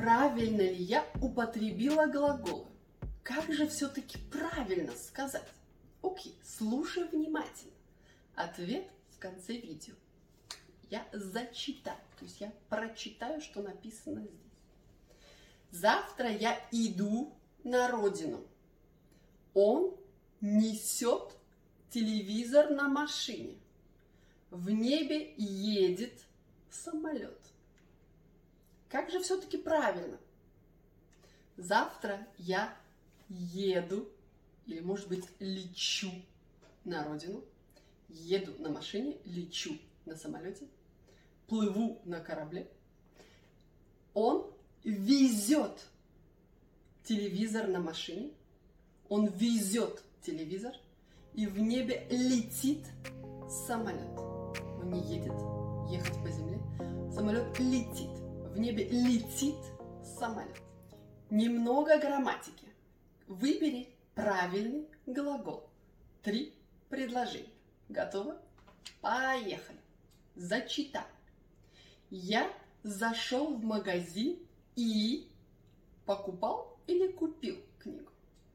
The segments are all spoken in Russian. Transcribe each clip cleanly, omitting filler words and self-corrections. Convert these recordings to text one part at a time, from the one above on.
Правильно ли я употребила глаголы? Как же все-таки правильно сказать? Окей, слушай внимательно. Ответ в конце видео. Я зачитаю, то есть я прочитаю, что написано здесь. Завтра я иду на родину. Он несет телевизор на машине. В небе едет самолет. Как же все-таки правильно? Завтра я еду, или может быть лечу на родину. Еду на машине, лечу на самолете, плыву на корабле. Он везет телевизор на машине. Он везет телевизор, и в небе летит самолет. Он не едет ехать по земле. Самолет летит. В небе летит самолет. Немного грамматики. Выбери правильный глагол. 3 предложения. Готово? Поехали. Зачитай. Я зашел в магазин и покупал или купил книгу.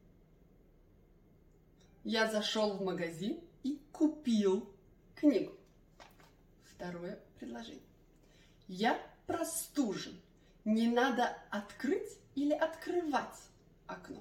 Я зашел в магазин и купил книгу. Второе предложение. Я простужен. Не надо открыть или открывать окно.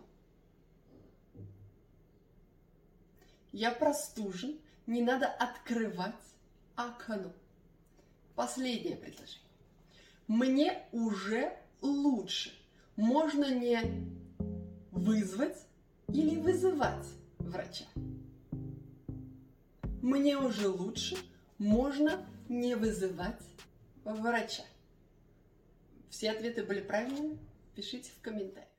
Я простужен. Не надо открывать окно. Последнее предложение. Мне уже лучше. Можно не вызвать или вызывать врача. Мне уже лучше. Можно не вызывать врача. Все ответы были правильными? Пишите в комментариях.